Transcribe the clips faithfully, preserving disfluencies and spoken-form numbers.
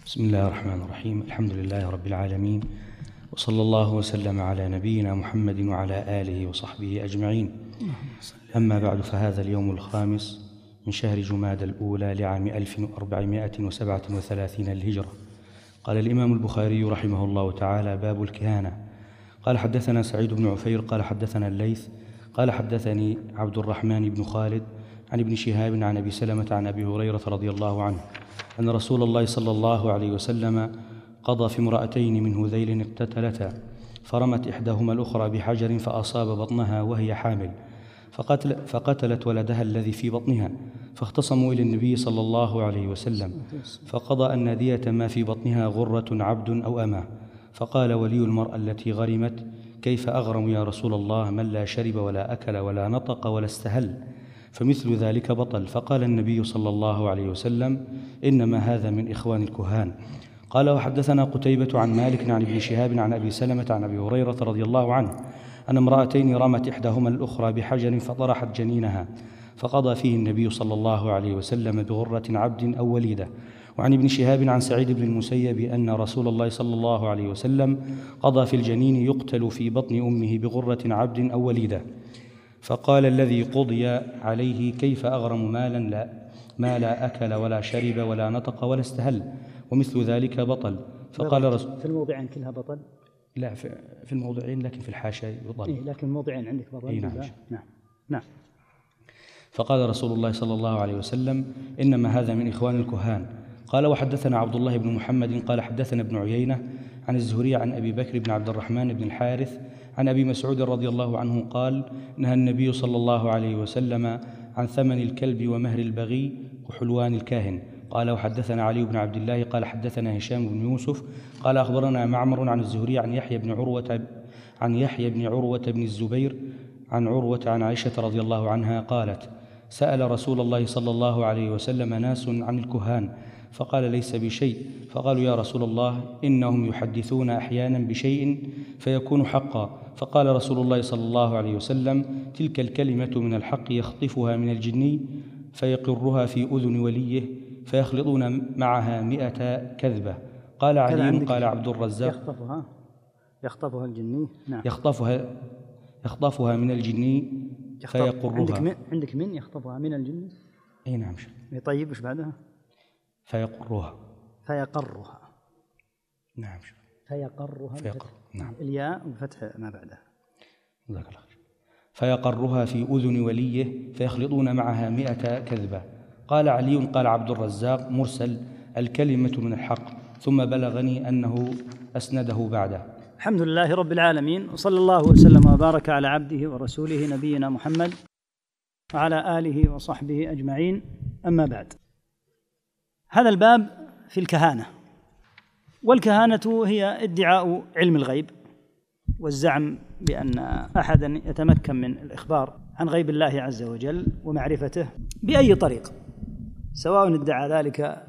بسم الله الرحمن الرحيم. الحمد لله رب العالمين، وصلى الله وسلم على نبينا محمد وعلى آله وصحبه أجمعين. أما بعد، فهذا اليوم الخامس من شهر جمادى الأولى لعام ألف وأربعمائة وسبعة وثلاثين الهجرة. قال الإمام البخاري رحمه الله تعالى: باب الكهانة. قال حدثنا سعيد بن عفير قال حدثنا الليث قال حدثني عبد الرحمن بن خالد عن ابن شهاب عن أبي سلمة عن أبي هريرة رضي الله عنه أن رسول الله صلى الله عليه وسلم قضى في امرأتين من هذيل اقتتلتا، فرمت إحداهما الأخرى بحجر فأصاب بطنها وهي حامل، فقتل فقتلت ولدها الذي في بطنها، فاختصموا إلى النبي صلى الله عليه وسلم، فقضى أن دية ما في بطنها غرة عبد أو أمة. فقال ولي المرأة التي غرمت: كيف أغرم يا رسول الله من لا شرب ولا أكل ولا نطق ولا استهل؟ فمثل ذلك بطل. فقال النبي صلى الله عليه وسلم: إنما هذا من إخوان الكهان. قال وحدثنا قتيبة عن مالك عن ابن شهاب عن أبي سلمة عن أبي هريرة رضي الله عنه أن امرأتين رمت إحداهما الأخرى بحجر فطرحت جنينها، فقضى فيه النبي صلى الله عليه وسلم بغرة عبد أو وليدة. وعن ابن شهاب عن سعيد بن المسيب أن رسول الله صلى الله عليه وسلم قضى في الجنين يقتل في بطن أمه بغرة عبد أو وليدة. فقال الذي قضي عليه: كيف أغرم مالا لا ما لا أكل ولا شرب ولا نطق ولا استهل؟ ومثل ذلك بطل. فقال رسول في الموضعين كلها بطل؟ لا، في الموضعين، لكن في الحاشية يبطل. إيه، لكن الموضعين عندك بطل. إيه، نعم. نعم نعم. فقال رسول الله صلى الله عليه وسلم: إنما هذا من إخوان الكهان. قال وحدثنا عبد الله بن محمد قال حدثنا ابن عيينة عن الزهري عن أبي بكر بن عبد الرحمن بن الحارث عن أبي مسعود رضي الله عنه قال: نهى النبي صلى الله عليه وسلم عن ثمن الكلب ومهر البغي وحلوان الكاهن. قال وحدثنا علي بن عبد الله قال حدثنا هشام بن يوسف قال أخبرنا معمر عن الزهري عن يحيى بن عروة عن يحيى بن عروة بن الزبير عن عروة عن عائشة رضي الله عنها قالت: سأل رسول الله صلى الله عليه وسلم ناس عن الكهان، فقال: ليس بشيء. فقالوا: يا رسول الله، إنهم يحدثون أحيانا بشيء فيكون حقا. فقال رسول الله صلى الله عليه وسلم: تلك الكلمة من الحق يخطفها من الجني فيقرها في أذن وليه فيخلطون معها مئة كذبة. قال علي قال عبد الرزاق: يخطفها يخطفها الجني. نعم. يخطفها يخطفها من الجني فيقرها. عندك من عندك من يخطفها من الجني؟ اي نعم. طيب، وش بعدها؟ فيقرها فيقرها. نعم. فيقرها فيقر. نعم. الياء وفتح ما بعدها. جزاك الله خير. فيقرها في أذن وليه فيخلطون معها مئة كذبة. قال علي قال عبد الرزاق: مرسل، الكلمة من الحق. ثم بلغني أنه أسنده بعده. الحمد لله رب العالمين، وصلى الله وسلم وبارك على عبده ورسوله نبينا محمد وعلى آله وصحبه أجمعين. أما بعد، هذا الباب في الكهانة. والكهانة هي ادعاء علم الغيب والزعم بأن أحدا يتمكن من الإخبار عن غيب الله عز وجل ومعرفته بأي طريق، سواء ادعى ذلك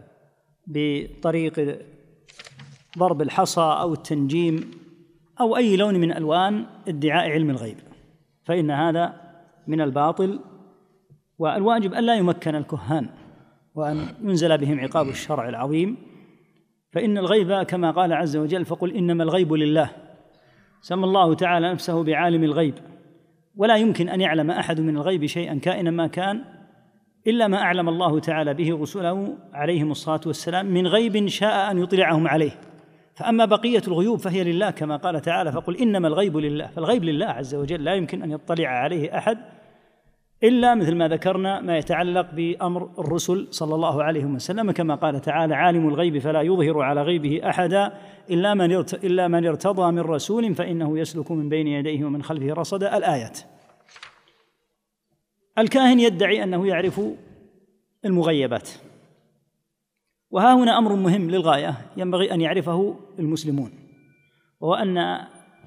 بطريق ضرب الحصى أو التنجيم أو أي لون من ألوان ادعاء علم الغيب، فإن هذا من الباطل. والواجب أن لا يمكن الكهان وأن ينزل بهم عقاب الشرع العظيم، فإن الغيب كما قال عز وجل: فقل إنما الغيب لله. سمى الله تعالى نفسه بعالم الغيب، ولا يمكن أن يعلم أحد من الغيب شيئا كائنا ما كان إلا ما أعلم الله تعالى به رسله عليهم الصلاة والسلام من غيب شاء أن يطلعهم عليه. فأما بقية الغيوب فهي لله، كما قال تعالى: فقل إنما الغيب لله. فالغيب لله عز وجل، لا يمكن أن يطلع عليه أحد إلا مثل ما ذكرنا ما يتعلق بأمر الرسل صلى الله عليه وسلم، كما قال تعالى: عالم الغيب فلا يظهر على غيبه أحدا إلا من إلا من ارتضى من رسول فإنه يسلك من بين يديه ومن خلفه رصدا. الآيات. الكاهن يدعي أنه يعرف المغيبات، وها هنا أمر مهم للغاية ينبغي أن يعرفه المسلمون، وهو أن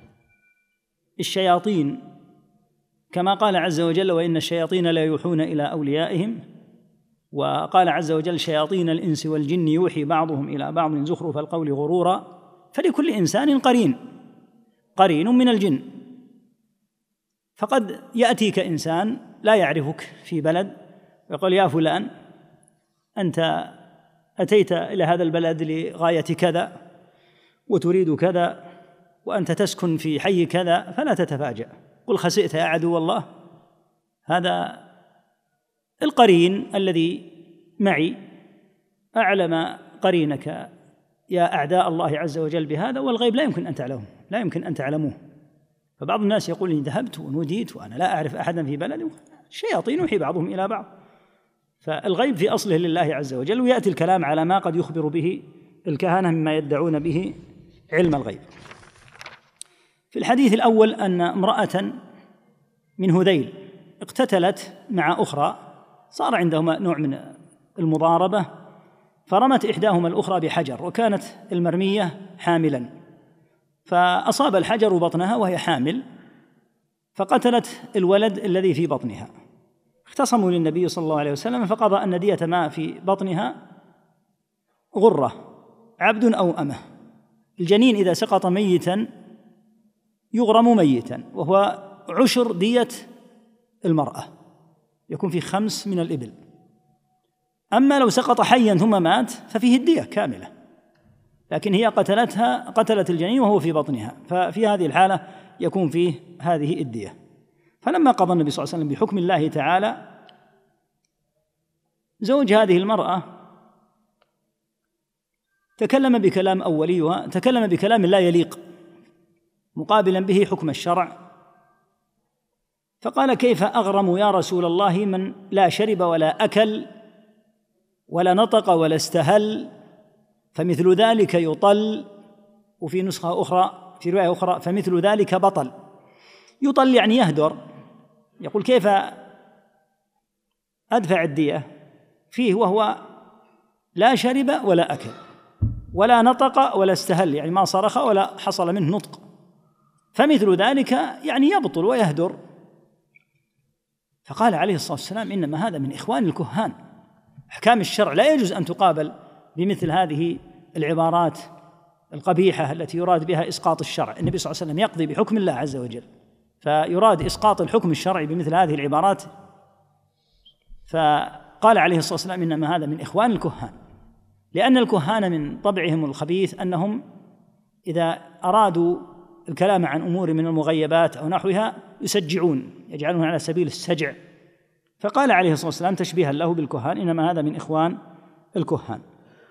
الشياطين كما قال عز وجل: وإن الشياطين لا يوحون إلى أوليائهم، وقال عز وجل: شياطين الإنس والجن يوحي بعضهم إلى بعض زخرف القول غرورا. فلكل إنسان قرين قرين من الجن. فقد يأتيك إنسان لا يعرفك في بلد ويقول: يا فلان، أنت أتيت إلى هذا البلد لغاية كذا وتريد كذا وأنت تسكن في حي كذا فلا تتفاجأ، قل خسئت يا عدو الله. هذا القرين الذي معي أعلم قرينك يا أعداء الله عز وجل بهذا، والغيب لا يمكن أن تعلمه، لا يمكن أن تعلموه. فبعض الناس يقول إني ذهبت ونوديت وأنا لا أعرف أحدا في بلدي، الشياطين يوحي بعضهم إلى بعض. فالغيب في أصله لله عز وجل، ويأتي الكلام على ما قد يخبر به الكهنة مما يدعون به علم الغيب. في الحديث الأول أن امرأة من هذيل اقتتلت مع أخرى، صار عندهما نوع من المضاربة، فرمت إحداهما الأخرى بحجر، وكانت المرمية حاملا، فأصاب الحجر بطنها وهي حامل فقتلت الولد الذي في بطنها. اختصموا للنبي صلى الله عليه وسلم فقضى أن دية ما في بطنها غرة، عبد أو أمه. الجنين إذا سقط ميتا يغرم ميتا، وهو عشر دية المرأة، يكون في خمس من الإبل. أما لو سقط حيا ثم مات ففيه الدية كاملة، لكن هي قتلتها، قتلت الجنين وهو في بطنها، ففي هذه الحالة يكون فيه هذه الدية. فلما قضى النبي صلى الله عليه وسلم بحكم الله تعالى، زوج هذه المرأة تكلم بكلام أولي، تكلم بكلام لا يليق مقابلا به حكم الشرع، فقال: كيف أغرم يا رسول الله من لا شرب ولا أكل ولا نطق ولا استهل، فمثل ذلك يطل. وفي نسخة أخرى في رواية أخرى فمثل ذلك بطل. يطل يعني يهدر. يقول: كيف أدفع الدية فيه وهو لا شرب ولا أكل ولا نطق ولا استهل، يعني ما صرخ ولا حصل منه نطق، فمثل ذلك يعني يبطل ويهدر. فقال عليه الصلاة والسلام: إنما هذا من إخوان الكهان، أحكام الشرع لا يجوز أن تقابل بمثل هذه العبارات القبيحة التي يراد بها إسقاط الشرع. النبي صلى الله عليه وسلم يقضي بحكم الله عز وجل، فيراد إسقاط الحكم الشرعي بمثل هذه العبارات. فقال عليه الصلاة والسلام: إنما هذا من إخوان الكهان، لأن الكهان من طبعهم الخبيث أنهم إذا أرادوا الكلام عن أمور من المغيبات أو نحوها يسجعون، يجعلون على سبيل السجع. فقال عليه الصلاة والسلام تشبيها له بالكهان: إنما هذا من إخوان الكهان.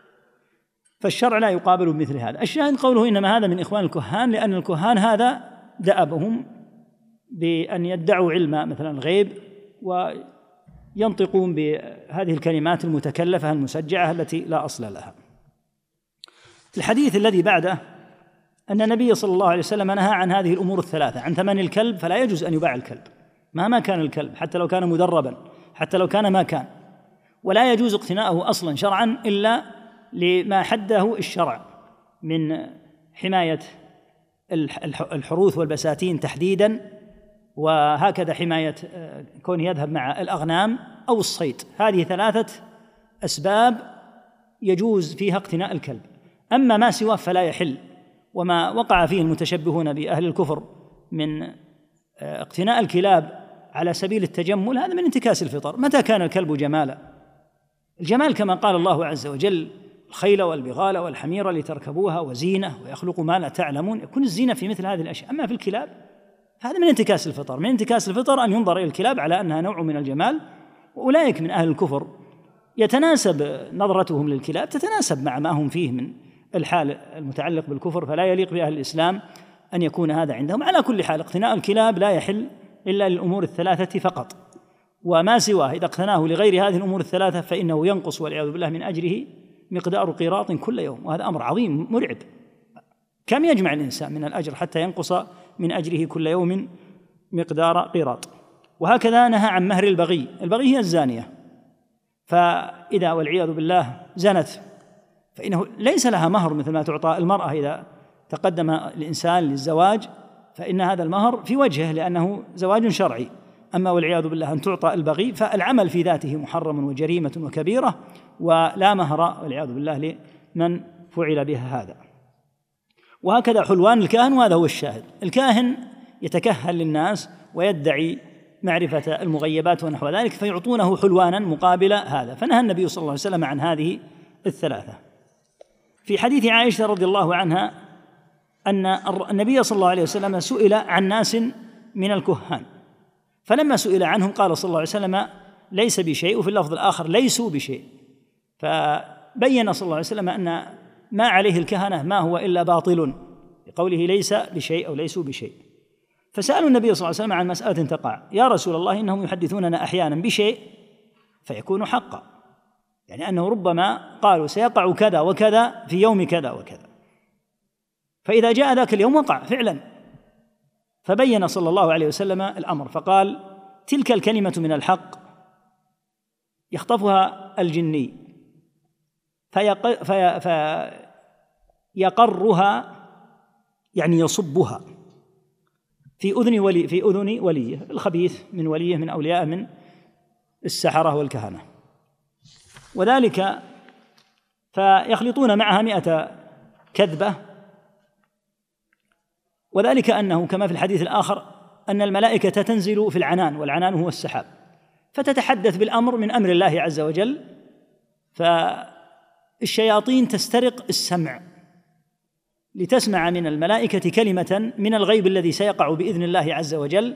فالشرع لا يقابل بمثل هذا. الشاهد قوله إنما هذا من إخوان الكهان، لأن الكهان هذا دأبهم بأن يدعوا علم مثلا الغيب وينطقون بهذه الكلمات المتكلفة المسجعة التي لا أصل لها. الحديث الذي بعده أن النبي صلى الله عليه وسلم نهى عن هذه الأمور الثلاثة: عن ثمن الكلب، فلا يجوز أن يباع الكلب مهما كان الكلب، حتى لو كان مدربا، حتى لو كان ما كان، ولا يجوز اقتناؤه أصلا شرعا إلا لما حده الشرع من حماية الحروث والبساتين تحديدا، وهكذا حماية كونه يذهب مع الأغنام أو الصيد. هذه ثلاثة أسباب يجوز فيها اقتناء الكلب. أما ما سواه فلا يحل. وما وقع فيه المتشبهون بأهل الكفر من اقتناء الكلاب على سبيل التجمل، هذا من انتكاس الفطر. متى كان الكلب جمالا؟ الجمال كما قال الله عز وجل: الخيل والبغال والحمير لتركبوها وزينة ويخلق ما لا تعلمون. يكون الزينة في مثل هذه الأشياء. أما في الكلاب هذا من انتكاس الفطر. من انتكاس الفطر أن ينظر إلى الكلاب على أنها نوع من الجمال، وأولئك من أهل الكفر يتناسب نظرتهم للكلاب تتناسب مع ما هم فيه من الحال المتعلق بالكفر، فلا يليق بأهل الإسلام أن يكون هذا عندهم. على كل حال اقتناء الكلاب لا يحل إلا للأمور الثلاثة فقط، وما سواه إذا اقتناه لغير هذه الأمور الثلاثة فإنه ينقص والعياذ بالله من أجره مقدار قيراط كل يوم، وهذا أمر عظيم مرعب. كم يجمع الإنسان من الأجر حتى ينقص من أجره كل يوم مقدار قيراط؟ وهكذا نهى عن مهر البغي. البغي هي الزانية، فإذا والعياذ بالله زنت فإنه ليس لها مهر مثل ما تعطى المرأة إذا تقدم الإنسان للزواج، فإن هذا المهر في وجهه لأنه زواج شرعي. أما والعياذ بالله أن تعطى البغي فالعمل في ذاته محرم وجريمة وكبيرة، ولا مهر والعياذ بالله لمن فعل بها هذا. وهكذا حلوان الكاهن، وهذا هو الشاهد. الكاهن يتكهن للناس ويدعي معرفة المغيبات ونحو ذلك، فيعطونه حلوانا مقابل هذا. فنهى النبي صلى الله عليه وسلم عن هذه الثلاثة. في حديث عائشة رضي الله عنها أن النبي صلى الله عليه وسلم سئل عن ناس من الكهان، فلما سئل عنهم قال صلى الله عليه وسلم ليس بشيء، وفي اللفظ الآخر ليسوا بشيء، فبين صلى الله عليه وسلم أن ما عليه الكهنة ما هو إلا باطل بقوله ليس بشيء أو ليسوا بشيء. فسألوا النبي صلى الله عليه وسلم عن مسألة تقع: يا رسول الله إنهم يحدثوننا أحيانا بشيء فيكون حقا، يعني أنه ربما قالوا سيقع كذا وكذا في يوم كذا وكذا، فإذا جاء ذاك اليوم وقع فعلا. فبين صلى الله عليه وسلم الأمر فقال: تلك الكلمة من الحق يخطفها الجني فيق... في... فيقرها، يعني يصبها في أذن ولي في أذن وليه الخبيث من وليه من أولياء من السحرة والكهنة، وذلك فيخلطون معها مئة كذبة، وذلك أنه كما في الحديث الآخر أن الملائكة تنزل في العنان، والعنان هو السحاب، فتتحدث بالأمر من أمر الله عز وجل، فالشياطين تسترق السمع لتسمع من الملائكة كلمة من الغيب الذي سيقع بإذن الله عز وجل،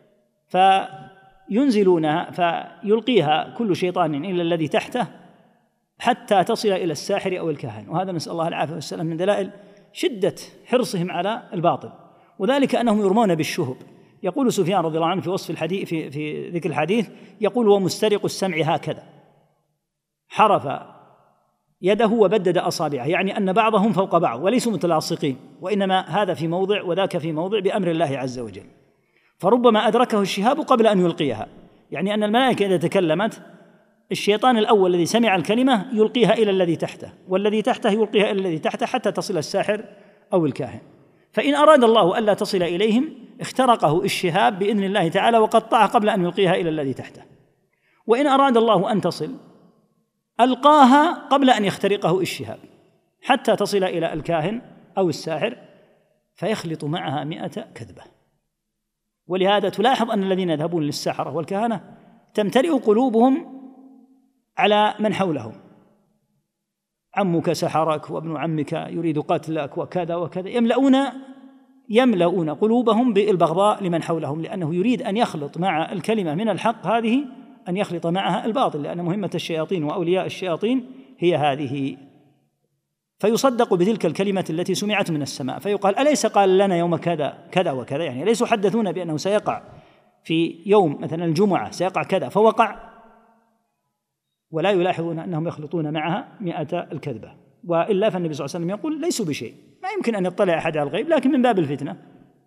فينزلونها فيلقيها كل شيطان إلى الذي تحته حتى تصل إلى الساحر أو الكاهن. وهذا نسأل الله العافية والسلام من دلائل شدة حرصهم على الباطل، وذلك أنهم يرمون بالشهب. يقول سفيان رضي الله عنه في وصف الحديث في, في ذكر الحديث، يقول: ومسترق السمع هكذا حرف يده وبدد أصابعه، يعني أن بعضهم فوق بعض وليسوا متلاصقين، وإنما هذا في موضع وذاك في موضع بأمر الله عز وجل، فربما أدركه الشهاب قبل أن يلقيها، يعني أن الملائكة إذا تكلمت الشيطان الأول الذي سمع الكلمة يلقيها إلى الذي تحته، والذي تحته يلقيها إلى الذي تحته حتى تصل الساحر أو الكاهن. فإن أراد الله ألا تصل إليهم اخترقه الشهاب بإذن الله تعالى وقطعه قبل أن يلقيها إلى الذي تحته، وإن أراد الله أن تصل ألقاها قبل أن يخترقه الشهاب حتى تصل إلى الكاهن أو الساحر فيخلط معها مئة كذبة. ولهذا تلاحظ أن الذين يذهبون للسحرة والكهنة تمتلئ قلوبهم على من حولهم: عمك سحرك، وابن عمك يريد قتلك، وكذا وكذا، يملؤون يملؤون قلوبهم بالبغضاء لمن حولهم، لأنه يريد أن يخلط مع الكلمة من الحق هذه أن يخلط معها الباطل، لأن مهمة الشياطين وأولياء الشياطين هي هذه. فيصدق بتلك الكلمة التي سمعت من السماء، فيقال: أليس قال لنا يوم كذا كذا وكذا، يعني أليس حدثونا بأنه سيقع في يوم مثلا الجمعة سيقع كذا فوقع، ولا يلاحظون أنهم يخلطون معها مئة الكذبة. وإلا فالنبي صلى الله عليه وسلم يقول: ليسوا بشيء، ما يمكن أن يطلع أحد على الغيب، لكن من باب الفتنة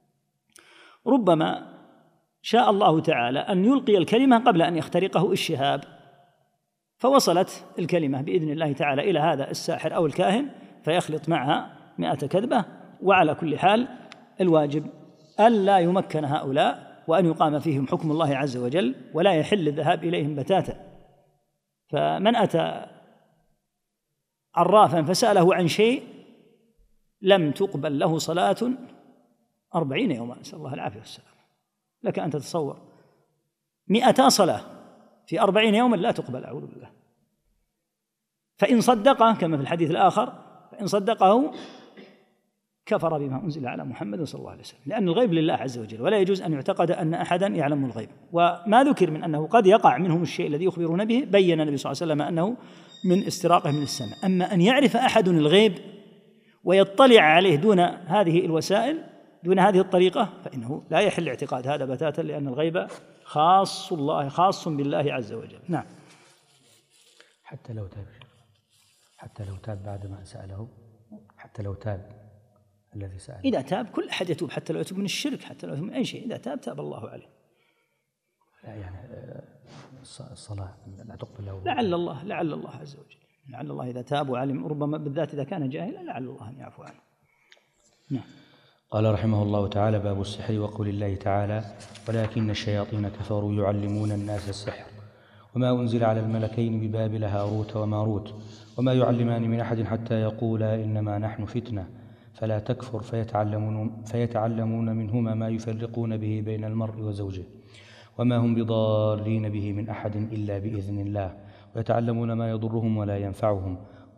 ربما شاء الله تعالى أن يلقي الكلمة قبل أن يخترقه الشهاب، فوصلت الكلمة بإذن الله تعالى إلى هذا الساحر أو الكاهن فيخلط معها مئة كذبة. وعلى كل حال الواجب ألا يمكن هؤلاء وأن يقام فيهم حكم الله عز وجل، ولا يحل الذهاب إليهم بتاتا. فمن أتى عرافا فسأله عن شيء لم تقبل له صلاة أربعين يوما، نسأل الله العافية والسلام. لك أن تتصور مئتا صلاة في أربعين يوما لا تقبل، أعوذ بالله. فإن صدقه كما في الحديث الآخر، فإن صدقه كفر بما أنزل على محمد صلى الله عليه وسلم، لأن الغيب لله عز وجل، ولا يجوز أن يعتقد أن أحدا يعلم الغيب. وما ذكر من أنه قد يقع منهم الشيء الذي يخبرون به بين النبي صلى الله عليه وسلم أنه من استراقه من السماء. أما أن يعرف أحد الغيب ويطلع عليه دون هذه الوسائل دون هذه الطريقة فإنه لا يحل اعتقاد هذا بتاتا، لأن الغيب خاص الله خاص بالله عز وجل. نعم. حتى لو تاب حتى لو تاب بعد ما سأله، حتى لو تاب الذي سأله، إذا تاب كل أحد يتوب، حتى لو يتوب من الشرك، حتى لو يتوب من أي شيء، إذا تاب تاب الله عليه. لا يعني الصلاة لا تقبل له، لعل الله لعل الله عز وجل لعل الله إذا تاب وعلم، ربما بالذات إذا كان جاهلا لعل الله أن يعفو عنه. نعم. قال رحمه الله تعالى: باب السحر. وقول الله تعالى: ولكن الشياطين كفروا يعلمون الناس السحر وما أنزل على الملكين ببابل هاروت وماروت وما يعلمان من أحد حتى يقولا إنما نحن فتنة فلا تكفر فيتعلمون, فيتعلمون منهما ما يفرقون به بين المرء وزوجه وما هم بضارين به من أحد إلا بإذن الله ويتعلمون ما يضرهم ولا ينفعهم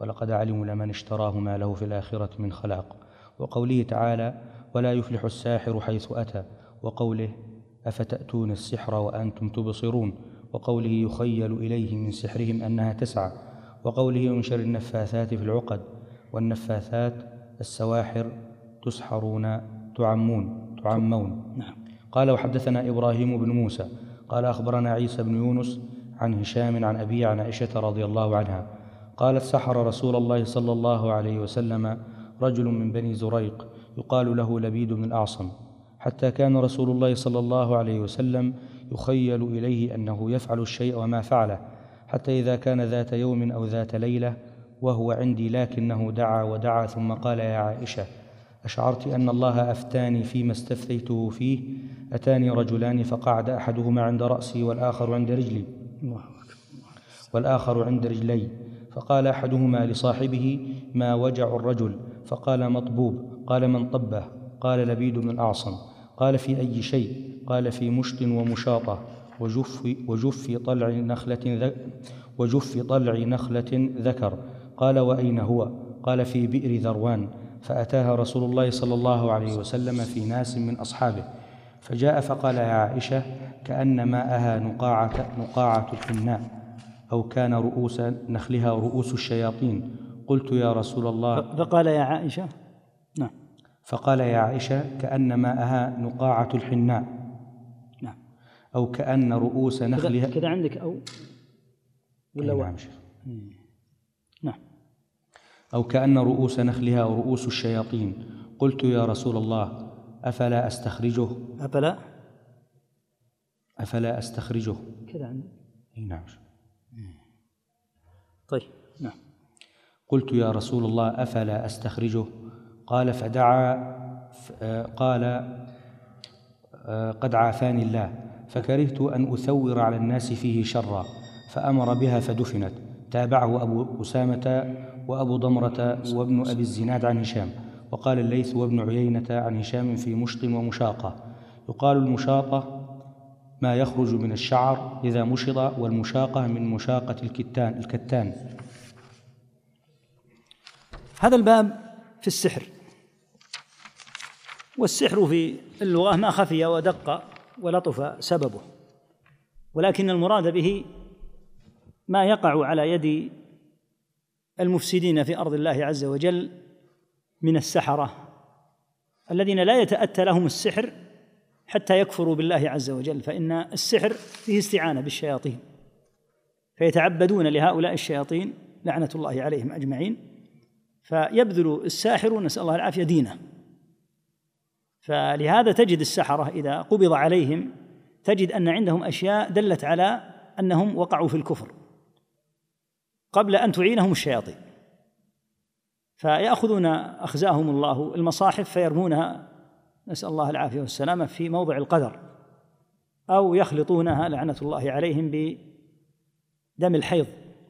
ولقد علموا لمن اشتراه ما له في الآخرة من خلاق، وقوله تعالى ولا يفلح الساحر حيث أتى، وقوله أفتأتون السحر وأنتم تبصرون، وقوله يخيل إليه من سحرهم أنها تسعى، وقوله من شر النفاثات في العقد، والنفاثات السواحر تسحرون تعمون تعمون. قال وحدثنا إبراهيم بن موسى قال أخبرنا عيسى بن يونس عن هشام عن أبي عن عائشة رضي الله عنها قالت سحر رسول الله صلى الله عليه وسلم رجل من بني زريق يقال له لبيد بن الأعصم، حتى كان رسول الله صلى الله عليه وسلم يخيل إليه أنه يفعل الشيء وما فعله، حتى إذا كان ذات يوم أو ذات ليلة وهو عندي لكنه دعا ودعا ثم قال يا عائشة أشعرت أن الله أفتاني فيما استفتيته فيه؟ أتاني رجلان فقعد أحدهما عند رأسي والآخر عند رجلي والآخر عند رجلي، فقال أحدهما لصاحبه ما وجع الرجل؟ فقال مطبوب. قال من طبه؟ قال لبيد بن الأعصم. قال في أي شيء؟ قال في مشط ومشاطة وجف, وجف طلع نخلة وجف طلع نخلة ذكر. قال وأين هو؟ قال في بئر ذروان. فأتاها رسول الله صلى الله عليه وسلم في ناس من أصحابه، فجاء فقال يا عائشة كأن ماءها نقاعة, نقاعة الحناء، أو كان رؤوس نخلها رؤوس الشياطين. قلت يا رسول الله. فقال يا عائشة نعم فقال يا عائشة كأن ماءها نقاعة الحناء نعم أو كأن رؤوس نخلها. كذا عندك أو ولا نعم نعم أو كأن رؤوس نخلها رؤوس الشياطين. قلت يا رسول الله أفلا أستخرجه أفلا أفلا أستخرجه كذا عندك. نعم طيب نعم. قلت يا رسول الله أفلا أستخرجه؟ قال فدعا قال قد عافاني الله، فكرهت أن أثور على الناس فيه شرا، فأمر بها فدفنت. تابعه أبو أسامة وأبو ضمرة وابن أبي الزناد عن هشام. وقال الليث وابن عيينة عن هشام في مشط ومشاقة. يقال المشاطة ما يخرج من الشعر إذا مشط، والمشاقة من مشاقة الكتان الكتان. هذا الباب في السحر، والسحر في اللغة ما خفي ودق ولطف سببه، ولكن المراد به ما يقع على يد المفسدين في أرض الله عز وجل من السحرة الذين لا يتأتى لهم السحر حتى يكفروا بالله عز وجل، فإن السحر فيه استعانة بالشياطين، فيتعبدون لهؤلاء الشياطين لعنة الله عليهم أجمعين، فيبذل الساحر نسأل الله العافية دينه. فلهذا تجد السحرة إذا قبض عليهم تجد أن عندهم أشياء دلت على أنهم وقعوا في الكفر قبل أن تعينهم الشياطين، فيأخذون أخزاهم الله المصاحف فيرمونها نسأل الله العافية والسلامة في موضع القدر، أو يخلطونها لعنة الله عليهم بدم الحيض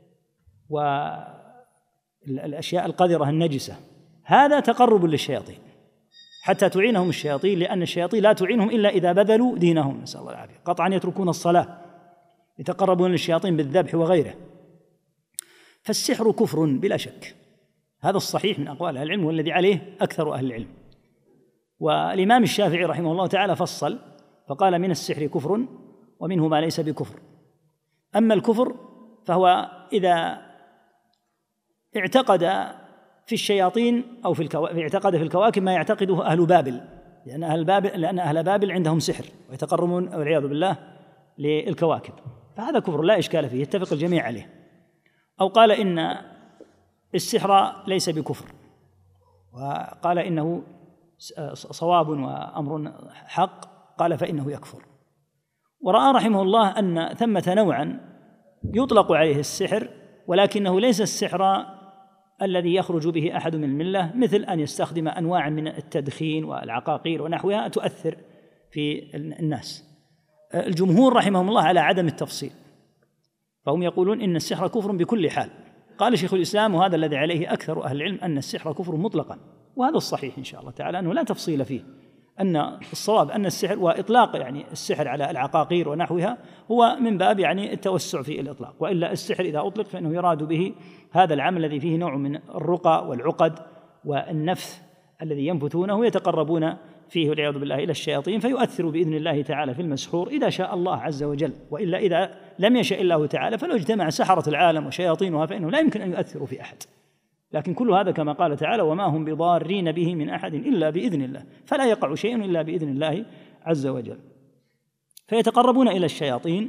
والأشياء القذرة النجسة. هذا تقرب للشياطين حتى تعينهم الشياطين، لأن الشياطين لا تعينهم إلا إذا بذلوا دينهم نسأل الله العافية، قطعا يتركون الصلاة يتقربون للشياطين بالذبح وغيره. فالسحر كفر بلا شك، هذا الصحيح من أقوال أهل العلم والذي عليه أكثر أهل العلم. والإمام الشافعي رحمه الله تعالى فصل فقال من السحر كفر ومنه ما ليس بكفر. أما الكفر فهو إذا اعتقد في الشياطين أو في الكواكب، اعتقد في الكواكب ما يعتقده أهل بابل، لأن أهل بابل لأن أهل بابل عندهم سحر ويتقربون والعياذ بالله للكواكب، فهذا كفر لا إشكال فيه يتفق الجميع عليه. أو قال إن السحر ليس بكفر، وقال إنه صواب وأمر حق، قال فإنه يكفر. ورأى رحمه الله أن ثمة نوعا يطلق عليه السحر ولكنه ليس السحر الذي يخرج به أحد من الملة، مثل أن يستخدم أنواع من التدخين والعقاقير ونحوها تؤثر في الناس. الجمهور رحمهم الله على عدم التفصيل، فهم يقولون إن السحر كفر بكل حال. قال شيخ الإسلام وهذا الذي عليه أكثر أهل العلم أن السحر كفر مطلقا، وهذا الصحيح إن شاء الله تعالى أنه لا تفصيل فيه، أن الصواب أن السحر وإطلاق يعني السحر على العقاقير ونحوها هو من باب يعني التوسع في الإطلاق، وإلا السحر إذا أطلق فإنه يراد به هذا العمل الذي فيه نوع من الرقى والعقد والنفث الذي ينفثونه يتقربون فيه والعياذ بالله إلى الشياطين، فيؤثر بإذن الله تعالى في المسحور إذا شاء الله عز وجل، وإلا إذا لم يشاء الله تعالى فلو اجتمع سحرة العالم وشياطينها فإنه لا يمكن أن يؤثروا في أحد. لكن كل هذا كما قال تعالى وما هم بضارين به من أحد إلا بإذن الله، فلا يقع شيء إلا بإذن الله عز وجل. فيتقربون إلى الشياطين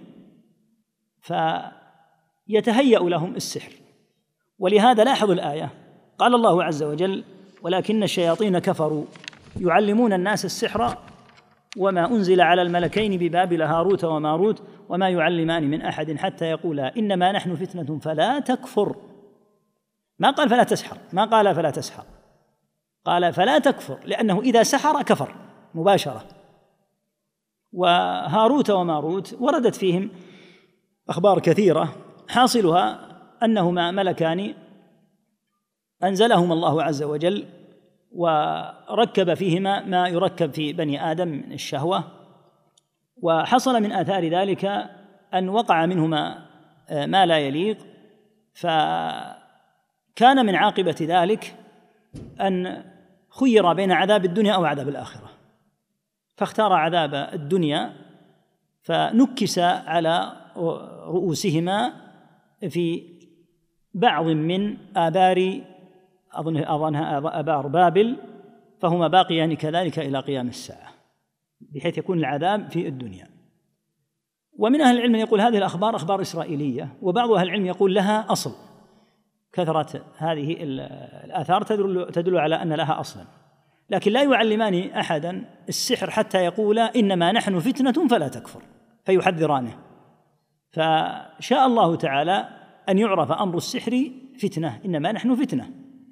فيتهيأ لهم السحر، ولهذا لاحظوا الآية قال الله عز وجل ولكن الشياطين كفروا يعلمون الناس السحر وما أنزل على الملكين ببابل هاروت وماروت وما يعلمان من أحد حتى يقولا إنما نحن فتنة فلا تكفر. ما قال فلا تسحر، ما قال فلا تسحر، قال فلا تكفر، لأنه إذا سحر كفر مباشرة. وهاروت وماروت وردت فيهم أخبار كثيرة، حاصلها أنهما ملكان أنزلهما الله عز وجل وركب فيهما ما يركب في بني آدم من الشهوة، وحصل من آثار ذلك أن وقع منهما ما لا يليق، فكان من عاقبة ذلك أن خير بين عذاب الدنيا أو عذاب الآخرة، فاختار عذاب الدنيا فنكس على رؤوسهما في بعض من آبار أظن أظنها آبار بابل، فهما باقيان كذلك إلى قيام الساعة، بحيث يكون العذاب في الدنيا. ومن أهل العلم يقول هذه الأخبار أخبار إسرائيلية، وبعض أهل العلم يقول لها أصل، كثرة هذه الآثار تدل, تدل على أن لها أصلا، لكن لا يعلمان أحدا السحر حتى يقولا إنما نحن فتنة فلا تكفر، فيحذرانه. فشاء الله تعالى أن يعرف أمر السحر فتنة، إنما نحن فتنة.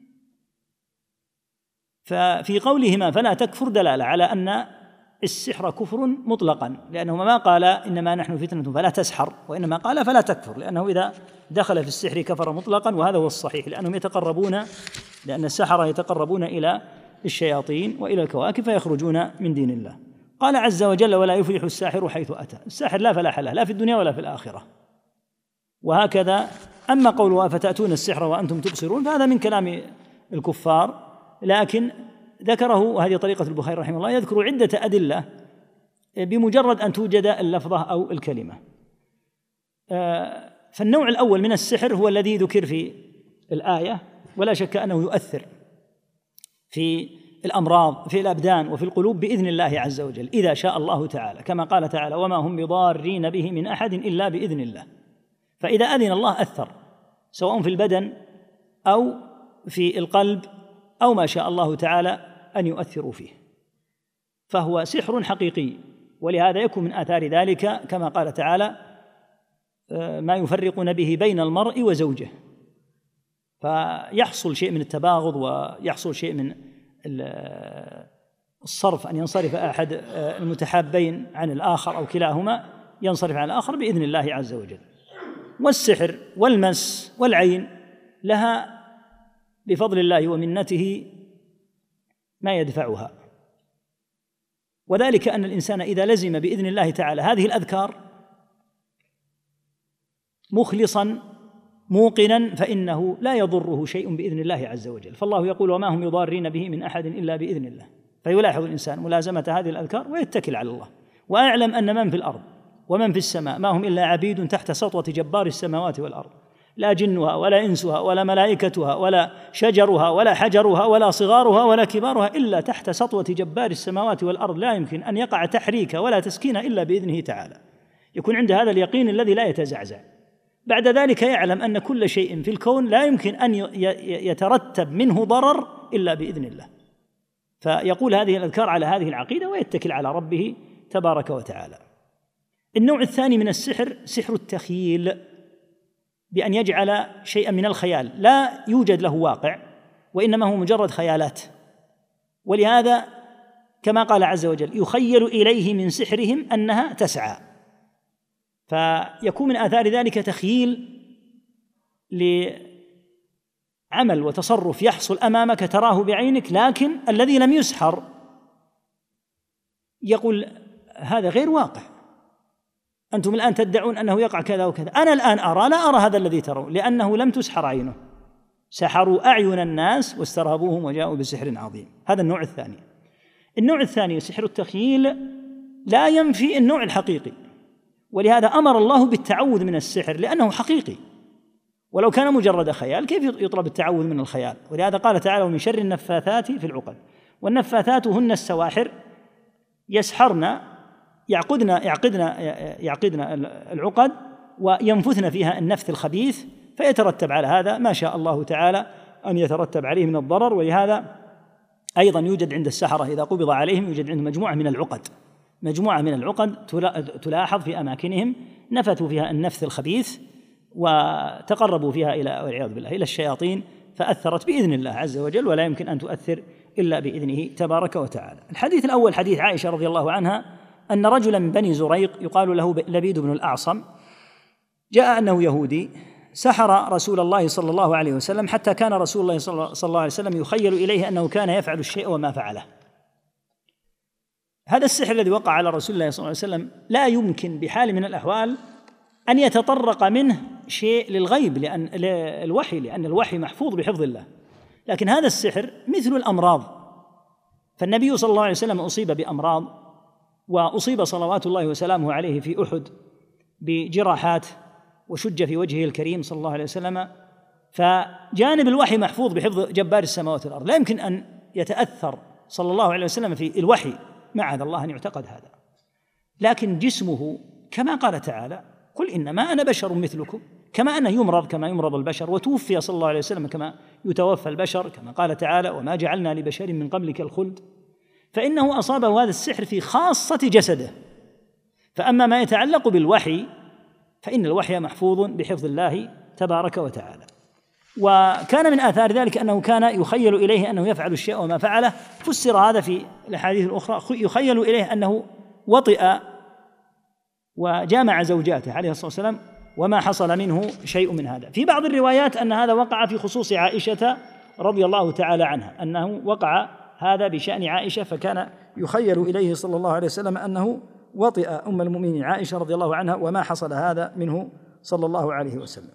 ففي قولهما فلا تكفر دلالة على أن السحر كفر مطلقا، لأنه ما قال إنما نحن فتنة فلا تسحر، وإنما قال فلا تكفر، لأنه إذا دخل في السحر كفر مطلقا، وهذا هو الصحيح، لأنهم يتقربون، لأن السحرة يتقربون إلى الشياطين وإلى الكواكب فيخرجون من دين الله. قال عز وجل ولا يفلح الساحر حيث أتى، الساحر لا فلاح له لا في الدنيا ولا في الآخرة. وهكذا أما قولها فتأتون السحر وأنتم تبصرون فهذا من كلام الكفار، لكن ذكره، وهذه طريقة البخاري رحمه الله، يذكر عدة أدلة بمجرد أن توجد اللفظة أو الكلمة. فالنوع الأول من السحر هو الذي ذكر في الآية، ولا شك أنه يؤثر في الأمراض في الأبدان وفي القلوب بإذن الله عز وجل إذا شاء الله تعالى، كما قال تعالى وما هم بضارين به من أحد إلا بإذن الله. فإذا أذن الله أثر، سواء في البدن أو في القلب أو ما شاء الله تعالى أن يؤثروا فيه، فهو سحر حقيقي. ولهذا يكون من آثار ذلك كما قال تعالى ما يفرقون به بين المرء وزوجه، فيحصل شيء من التباغض ويحصل شيء من الصرف، أن ينصرف أحد المتحابين عن الآخر أو كلاهما ينصرف عن الآخر بإذن الله عز وجل. والسحر والمس والعين لها بفضل الله ومنته ما يدفعها، وذلك أن الإنسان إذا لزم بإذن الله تعالى هذه الأذكار مخلصا موقنا فإنه لا يضره شيء بإذن الله عز وجل. فالله يقول وما هم يضارين به من أحد إلا بإذن الله، فيلاحظ الإنسان ملازمة هذه الأذكار ويتكل على الله، وأعلم أن من في الأرض ومن في السماء ما هم إلا عبيد تحت سطوة جبار السماوات والأرض، لا جنها ولا إنسها ولا ملائكتها ولا شجرها ولا حجرها ولا صغارها ولا كبارها إلا تحت سطوة جبار السماوات والأرض، لا يمكن أن يقع تحريك ولا تسكين إلا بإذنه تعالى. يكون عند هذا اليقين الذي لا يتزعزع. بعد ذلك يعلم أن كل شيء في الكون لا يمكن أن يترتب منه ضرر إلا بإذن الله، فيقول هذه الأذكار على هذه العقيدة ويتكل على ربه تبارك وتعالى. النوع الثاني من السحر سحر التخييل، بأن يجعل شيئا من الخيال لا يوجد له واقع وإنما هو مجرد خيالات، ولهذا كما قال عز وجل يخيل إليه من سحرهم أنها تسعى، فيكون من آثار ذلك تخييل لعمل وتصرف يحصل أمامك تراه بعينك، لكن الذي لم يسحر يقول هذا غير واقع، أنتم الآن تدعون أنه يقع كذا وكذا، أنا الآن أرى لا أرى هذا الذي ترون، لأنه لم تسحر عينه، سحروا أعين الناس واسترهبوهم وجاءوا بسحر عظيم. هذا النوع الثاني. النوع الثاني سحر التخييل لا ينفي النوع الحقيقي، ولهذا أمر الله بالتعوذ من السحر لأنه حقيقي، ولو كان مجرد خيال كيف يطلب التعوذ من الخيال؟ ولهذا قال تعالى ومن شر النفاثات في العقد، والنفاثات هن السواحر يسحرن يعقدن يعقدن يعقدن العقد وينفثن فيها النفث الخبيث، فيترتب على هذا ما شاء الله تعالى أن يترتب عليه من الضرر. ولهذا أيضا يوجد عند السحرة إذا قبض عليهم يوجد عندهم مجموعة من العقد، مجموعة من العقد تلاحظ في أماكنهم نفثوا فيها النفث الخبيث وتقربوا فيها إلى والعياذ بالله إلى الشياطين، فأثرت بإذن الله عز وجل، ولا يمكن أن تؤثر إلا بإذنه تبارك وتعالى. الحديث الأول حديث عائشة رضي الله عنها أن رجلا من بني زريق يقال له لبيد بن الأعصم جاء أنه يهودي سحر رسول الله صلى الله عليه وسلم حتى كان رسول الله صلى الله عليه وسلم يخيل إليه أنه كان يفعل الشيء وما فعله. هذا السحر الذي وقع على رسول الله صلى الله عليه وسلم لا يمكن بحال من الأحوال أن يتطرق منه شيء للغيب لأن الوحي لأن الوحي محفوظ بحفظ الله، لكن هذا السحر مثل الأمراض، فالنبي صلى الله عليه وسلم أصيب بأمراض، وأصيب صلوات الله وسلامه عليه في أحد بجراحات وشج في وجهه الكريم صلى الله عليه وسلم، فجانب الوحي محفوظ بحفظ جبار السماوات والأرض، لا يمكن أن يتأثر صلى الله عليه وسلم في الوحي، معاذ الله أن يعتقد هذا. لكن جسمه كما قال تعالى قل إنما أنا بشر مثلكم، كما أنه يمرض كما يمرض البشر، وتوفي صلى الله عليه وسلم كما يتوفى البشر، كما قال تعالى وما جعلنا لبشر من قبلك الخلد، فإنه أصابه هذا السحر في خاصة جسده. فأما ما يتعلق بالوحي فإن الوحي محفوظ بحفظ الله تبارك وتعالى. وكان من آثار ذلك أنه كان يخيل إليه أنه يفعل الشيء وما فعله، فسر هذا في الأحاديث الأخرى، يخيل إليه أنه وطئ وجامع زوجاته عليه الصلاة والسلام وما حصل منه شيء من هذا. في بعض الروايات أن هذا وقع في خصوص عائشة رضي الله تعالى عنها، أنه وقع هذا بشأن عائشة، فكان يخيل إليه صلى الله عليه وسلم أنه وطئ أم المؤمنين عائشة رضي الله عنها وما حصل هذا منه صلى الله عليه وسلم.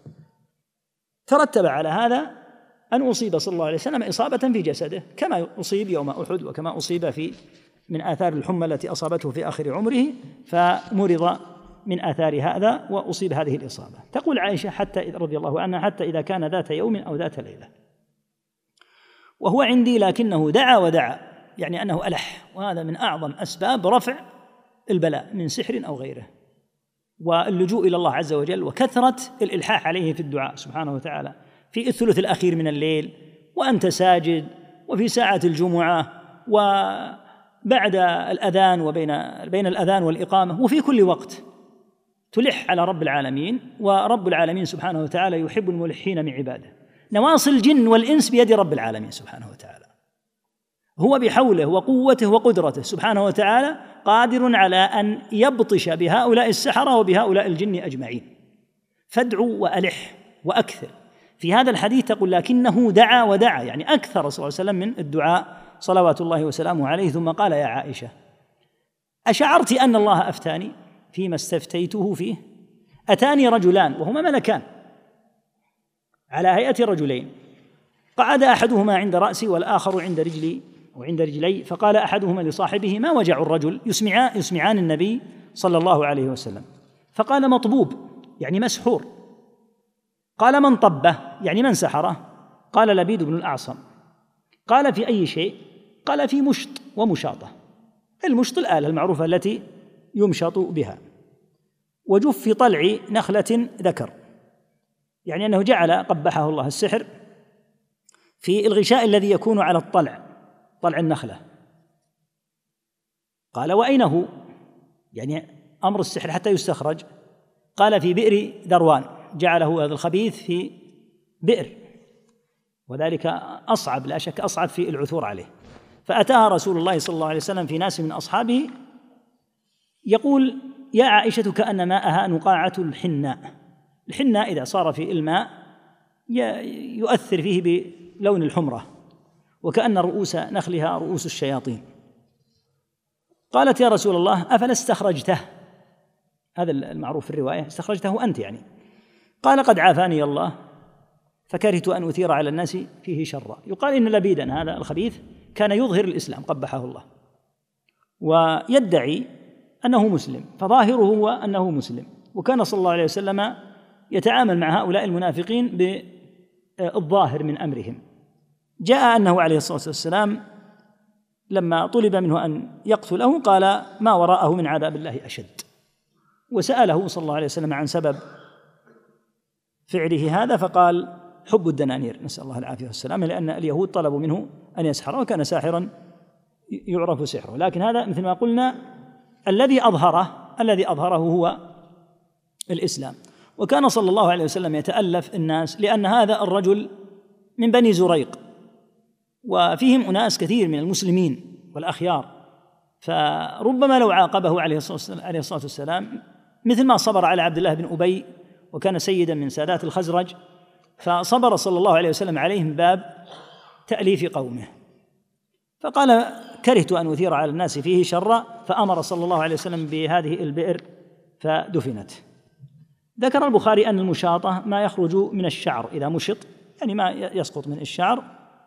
ترتب على هذا أن أصيب صلى الله عليه وسلم إصابة في جسده كما أصيب يوم أحد، وكما أصيب في من آثار الحمى التي أصابته في آخر عمره، فمرض من آثار هذا وأصيب هذه الإصابة. تقول عائشة حتى رضي الله عنها حتى إذا كان ذات يوم أو ذات ليلة وهو عندي لكنه دعا ودعا، يعني أنه ألح، وهذا من أعظم أسباب رفع البلاء من سحر أو غيره، واللجوء إلى الله عز وجل وكثرة الإلحاح عليه في الدعاء سبحانه وتعالى في الثلث الأخير من الليل وأنت ساجد، وفي ساعة الجمعة، وبعد الأذان وبين بين الأذان والإقامة، وفي كل وقت تلح على رب العالمين، ورب العالمين سبحانه وتعالى يحب الملحين من عباده. نواصي الجن والإنس بيد رب العالمين سبحانه وتعالى، هو بحوله وقوته وقدرته سبحانه وتعالى قادر على أن يبطش بهؤلاء السحرة وبهؤلاء الجن أجمعين. فادعوا وألح وأكثر. في هذا الحديث تقول لكنه دعا ودعا، يعني أكثر صلى الله عليه وسلم من الدعاء صلوات الله وسلامه عليه. ثم قال يا عائشة أشعرت أن الله أفتاني فيما استفتيته فيه؟ أتاني رجلان وهما ملكان على هيئة رجلين، قعد أحدهما عند رأسي والآخر عند رجلي وعند رجلي، فقال أحدهما لصاحبه ما وجع الرجل؟ يسمعان, يسمعان النبي صلى الله عليه وسلم. فقال مطبوب، يعني مسحور. قال من طبه؟ يعني من سحره؟ قال لبيد بن الأعصم. قال في أي شيء؟ قال في مشط ومشاطة. المشط الآلة المعروفة التي يمشط بها، وجف طلع نخلة ذكر، يعني أنه جعل قبحه الله السحر في الغشاء الذي يكون على الطلع، طلع النخلة. قال وأين هو؟ يعني أمر السحر حتى يستخرج. قال في بئر ذروان، جعله هذا الخبيث في بئر، وذلك أصعب لا شك، أصعب في العثور عليه. فأتاها رسول الله صلى الله عليه وسلم في ناس من أصحابه يقول يا عائشة كأن ماءها نقاعة الحناء. الحناء إذا صار في الماء يؤثر فيه بلون الحمرة، وكأن رؤوس نخلها رؤوس الشياطين. قالت يا رسول الله أفلا استخرجته؟ هذا المعروف في الرواية، استخرجته أنت يعني. قال قد عافاني الله فكرهت أن أثير على الناس فيه شرا. يقال إن لبيدا هذا الخبيث كان يظهر الإسلام قبحه الله ويدعي أنه مسلم، فظاهره هو أنه مسلم، وكان صلى الله عليه وسلم يتعامل مع هؤلاء المنافقين بالظاهر من أمرهم. جاء أنه عليه الصلاة والسلام لما طلب منه أن يقتله قال ما وراءه من عذاب الله أشد، وسأله صلى الله عليه وسلم عن سبب فعله هذا فقال حب الدنانير، نسأل الله العافية والسلامة، لأن اليهود طلبوا منه أن يسحره وكان ساحرا يعرف سحره. لكن هذا مثل ما قلنا الذي أظهره الذي أظهره هو الإسلام. وكان صلى الله عليه وسلم يتألف الناس لأن هذا الرجل من بني زريق وفيهم أناس كثير من المسلمين والأخيار، فربما لو عاقبه عليه الصلاة والسلام مثل ما صبر على عبد الله بن أبي وكان سيدا من سادات الخزرج، فصبر صلى الله عليه وسلم عليه من باب تأليف قومه. فقال كرهت أن أثير على الناس فيه شرا، فأمر صلى الله عليه وسلم بهذه البئر فدفنت. ذكر البخاري أن المشاطة ما يخرج من الشعر إذا مشط، يعني ما يسقط من الشعر،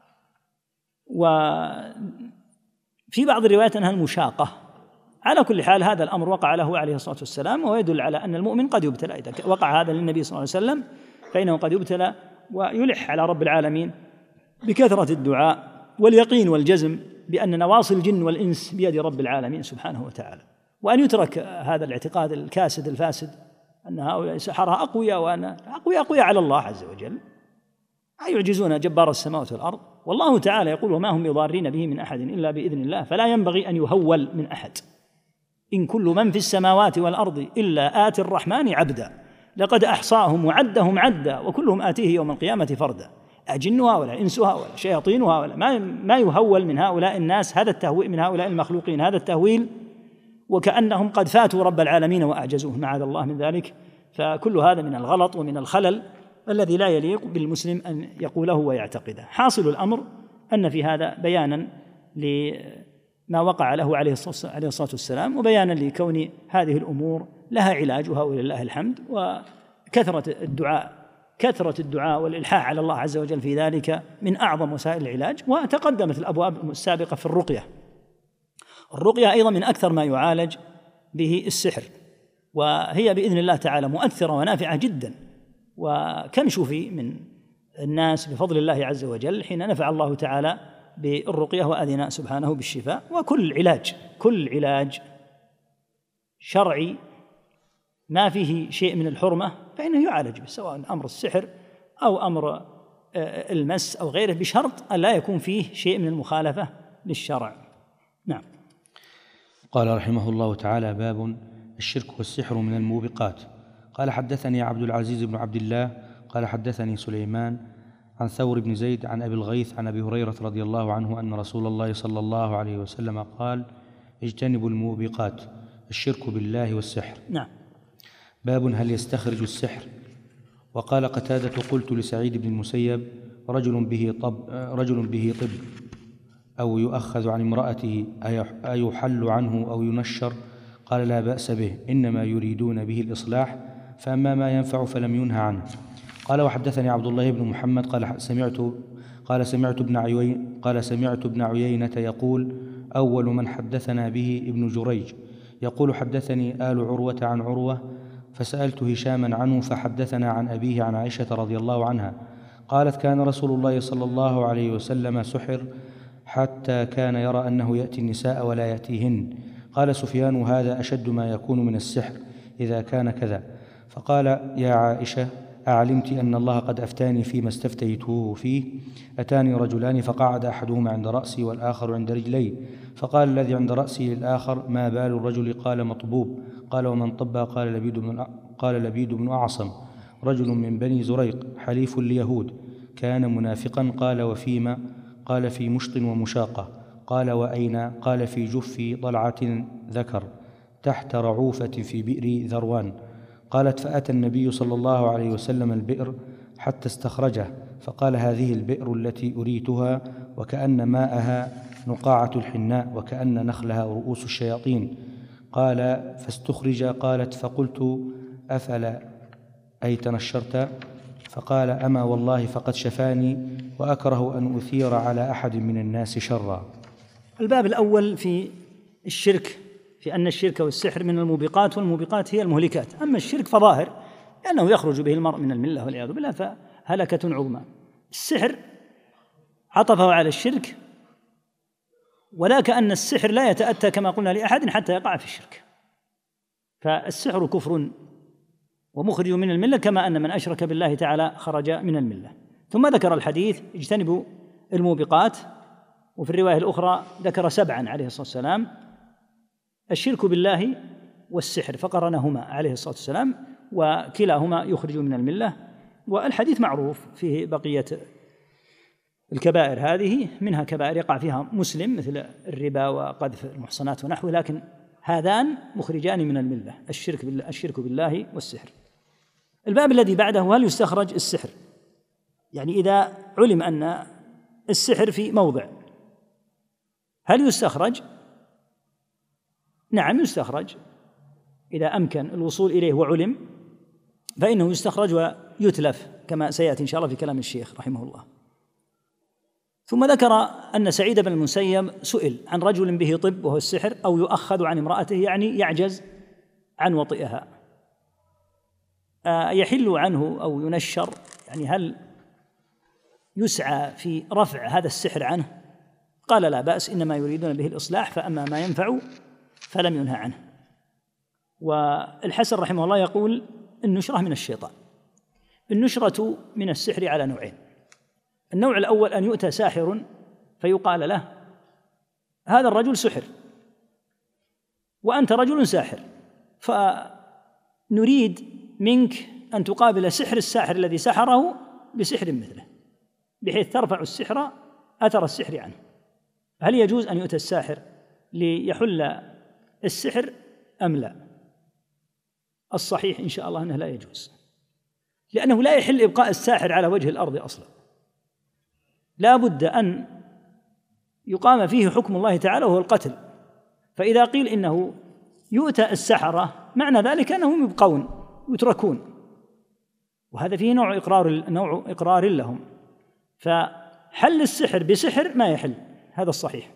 وفي بعض الروايات أنها المشاقة. على كل حال هذا الأمر وقع له عليه الصلاة والسلام، ويدل على أن المؤمن قد يبتلى. إذا وقع هذا للنبي صلى الله عليه وسلم فإنه قد يبتلى ويلح على رب العالمين بكثرة الدعاء واليقين والجزم بأن نواصي الجن والإنس بيد رب العالمين سبحانه وتعالى، وأن يترك هذا الاعتقاد الكاسد الفاسد أن هؤلاء سحرة أقوياء وأن أقوياء أقوياء على الله عز وجل، يعجزون جبار السماوات والأرض. والله تعالى يقول وما هم بضارين به من أحد إلا بإذن الله، فلا ينبغي أن يهول من أحد. إن كل من في السماوات والأرض إلا آتي الرحمن عبدا لقد أحصاهم وعدهم عدا وكلهم آتيه يوم القيامة فردا. أجنها ولا إنسها ولا شياطينها ولا ما ما يهول من هؤلاء الناس، هذا التهويل من هؤلاء المخلوقين، هذا التهويل وكأنهم قد فاتوا رب العالمين وأعجزوه، معاذ الله من ذلك. فكل هذا من الغلط ومن الخلل الذي لا يليق بالمسلم أن يقوله ويعتقده. حاصل الأمر أن في هذا بيانا لما وقع له عليه الصلاة والسلام، وبيانا لكون هذه الأمور لها علاجها ولله الحمد، وكثرة الدعاء كثرة الدعاء والإلحاح على الله عز وجل في ذلك من أعظم وسائل العلاج. وتقدمت الأبواب السابقة في الرقية. الرقية أيضا من أكثر ما يعالج به السحر، وهي بإذن الله تعالى مؤثرة ونافعة جدا، وكم شوفي من الناس بفضل الله عز وجل حين نفع الله تعالى بالرقية وأذن سبحانه بالشفاء. وكل علاج كل علاج شرعي ما فيه شيء من الحرمة فإنه يعالج به، سواء أمر السحر أو أمر المس أو غيره، بشرط أن لا يكون فيه شيء من المخالفة للشرع. نعم. قال رحمه الله تعالى: باب الشرك والسحر من الموبقات. قال حدثني عبد العزيز بن عبد الله قال حدثني سليمان عن ثور بن زيد عن أبي الغيث عن أبي هريرة رضي الله عنه أن رسول الله صلى الله عليه وسلم قال: اجتنبوا الموبقات، الشرك بالله والسحر. نعم. باب هل يستخرج السحر. وقال قتادة: قلت لسعيد بن المسيب: رجل به طب رجل به طب أو يؤخذ عن امرأته أيحل عنه أو ينشر؟ قال: لا بأس به، إنما يريدون به الإصلاح، فأما ما ينفع فلم ينهى عنه. قال وحدثني عبد الله بن محمد قال سمعت قال سمعت ابن عيينة قال سمعت ابن عيينة يقول: أول من حدثنا به ابن جريج يقول: حدثني آل عروة عن عروة، فسألت هشاما عنه فحدثنا عن أبيه عن عائشة رضي الله عنها قالت: كان رسول الله صلى الله عليه وسلم سحر حتى كان يرى أنه يأتي النساء ولا يأتيهن. قال سفيان: هذا أشد ما يكون من السحر إذا كان كذا. فقال: يا عائشة، أعلمت أن الله قد أفتاني فيما استفتيته فيه؟ أتاني رجلان فقعد أحدهما عند رأسي والآخر عند رجلي، فقال الذي عند رأسي للآخر: ما بال الرجل؟ قال: مطبوب. قال: ومن طب؟ قال لبيد بن قال لبيد بن أعصم، رجل من بني زريق حليف اليهود، كان منافقا. قال: وفيما؟ قال: في مشط ومشاقة. قال: وأين؟ قال: في جف ضلعة ذكر تحت رعوفة في بئر ذروان. قالت: فأتى النبي صلى الله عليه وسلم البئر حتى استخرجه، فقال: هذه البئر التي أريتها، وكأن ماءها نقاعة الحناء وكأن نخلها رؤوس الشياطين. قال فاستخرج. قالت فقلت أفلا أي تنشرت؟ فقال أما والله فقد شفاني وأكره أن أثير على أحد من الناس شرا. الباب الأول في الشرك، في أن الشرك والسحر من الموبقات، والموبقات هي المهلكات. أما الشرك فظاهر لأنه يخرج به المرء من الملة والعياذ بالله، فهلكة عظمى. السحر عطفه على الشرك، ولا كأن السحر لا يتأتى كما قلنا لأحد حتى يقع في الشرك. فالسحر كفر ومخرج من الملة، كما أن من أشرك بالله تعالى خرج من الملة. ثم ذكر الحديث اجتنبوا الموبقات، وفي الرواية الأخرى ذكر سبعا عليه الصلاة والسلام: الشرك بالله والسحر، فقرنهما عليه الصلاة والسلام، وكلاهما يخرج من الملة. والحديث معروف فيه بقية الكبائر هذه، منها كبائر يقع فيها مسلم مثل الربا وقذف المحصنات ونحوه، لكن هذان مخرجان من الملة: الشرك بالله, الشرك بالله والسحر. الباب الذي بعده: هل يستخرج السحر؟ يعني إذا علم أن السحر في موضع، هل يستخرج؟ نعم يستخرج، إذا أمكن الوصول إليه وعلم فإنه يستخرج ويتلف، كما سيأتي إن شاء الله في كلام الشيخ رحمه الله. ثم ذكر أن سعيد بن المسيب سئل عن رجل به طب وهو السحر، أو يؤخذ عن امرأته، يعني يعجز عن وطئها، يحل عنه أو ينشر، يعني هل يسعى في رفع هذا السحر عنه؟ قال لا بأس، إنما يريدون به الإصلاح، فأما ما ينفع فلم ينهى عنه. والحسن رحمه الله يقول: النشرة من الشيطان. النشرة من السحر على نوعين: النوع الأول أن يؤتى ساحر فيقال له: هذا الرجل سحر وأنت رجل ساحر، فنريد منك أن تقابل سحر الساحر الذي سحره بسحر مثله، بحيث ترفع السحر أثر السحر عنه. هل يجوز أن يؤتى الساحر ليحل السحر أم لا؟ الصحيح إن شاء الله أنه لا يجوز، لأنه لا يحل إبقاء الساحر على وجه الأرض أصلا، لا بد أن يقام فيه حكم الله تعالى وهو القتل. فإذا قيل إنه يؤتى السحرة، معنى ذلك أنهم يبقون يتركون، وهذا فيه نوع إقرار نوع إقرار لهم. فحل السحر بسحر ما يحل، هذا الصحيح.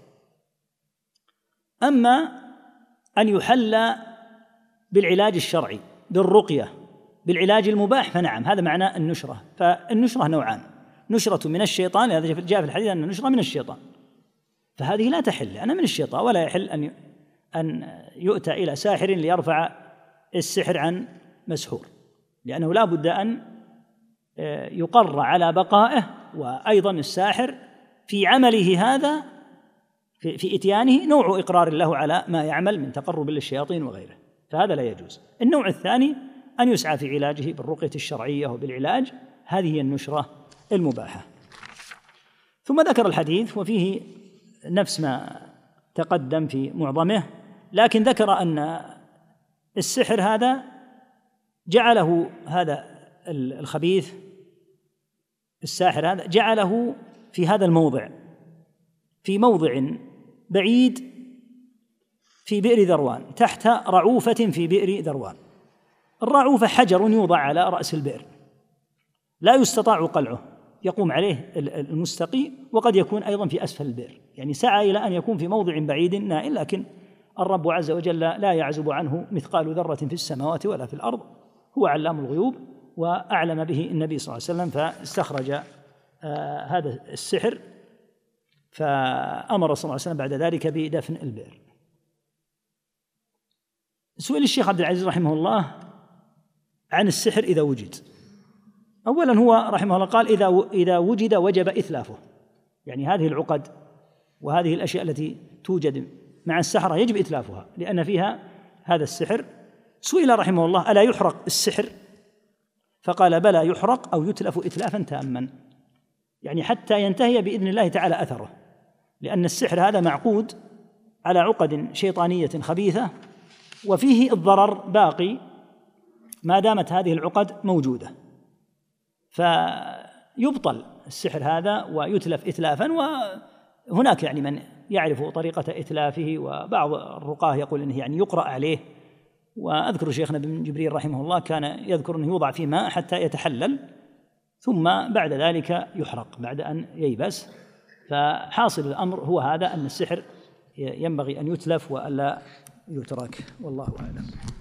أما أن يحل بالعلاج الشرعي، بالرقية، بالعلاج المباح، فنعم، هذا معنى النشرة. فالنشرة نوعان: نشرة من الشيطان، هذا جاء في الحديث أن النشرة من الشيطان، فهذه لا تحل، أنا من الشيطان، ولا يحل أن أن يؤتى إلى ساحر ليرفع السحر عن مسحور، لأنه لا بد أن يقر على بقائه. وأيضا الساحر في عمله هذا، في, في إتيانه، نوع إقرار له على ما يعمل من تقرب للشياطين وغيره، فهذا لا يجوز. النوع الثاني أن يسعى في علاجه بالرقية الشرعية وبالعلاج، هذه هي النشرة المباحة. ثم ذكر الحديث وفيه نفس ما تقدم في معظمه، لكن ذكر أن السحر هذا جعله هذا الخبيث الساحر هذا جعله في هذا الموضع، في موضع بعيد في بئر ذروان، تحت رعوفة في بئر ذروان. الرعوفة حجر يوضع على رأس البئر لا يستطاع قلعه، يقوم عليه المستقي، وقد يكون أيضا في أسفل البئر، يعني سعى إلى أن يكون في موضع بعيد نائل، لكن الرب عز وجل لا يعزب عنه مثقال ذرة في السماوات ولا في الأرض، هو علام الغيوب، وأعلم به النبي صلى الله عليه وسلم، فاستخرج آه هذا السحر، فأمر صلى الله عليه وسلم بعد ذلك بدفن البئر. سئل الشيخ عبد العزيز رحمه الله عن السحر إذا وجد. أولا هو رحمه الله قال: إذا إذا وجد وجب إتلافه، يعني هذه العقد وهذه الأشياء التي توجد مع السحرة يجب إتلافها، لأن فيها هذا السحر. سئل رحمه الله: ألا يحرق السحر؟ فقال: بلى، يحرق أو يتلف إتلافا تاما، يعني حتى ينتهي بإذن الله تعالى أثره، لأن السحر هذا معقود على عقد شيطانية خبيثة، وفيه الضرر باقي ما دامت هذه العقد موجودة، فيبطل السحر هذا ويتلف إتلافا. وهناك يعني من يعرف طريقة إتلافه، وبعض الرقاه يقول إنه يعني يقرأ عليه. وأذكر شيخنا بن جبريل رحمه الله كان يذكر أنه يوضع فيه ماء حتى يتحلل، ثم بعد ذلك يحرق بعد أن ييبس. فحاصل الأمر هو هذا، أن السحر ينبغي أن يتلف وألا يترك، والله أعلم.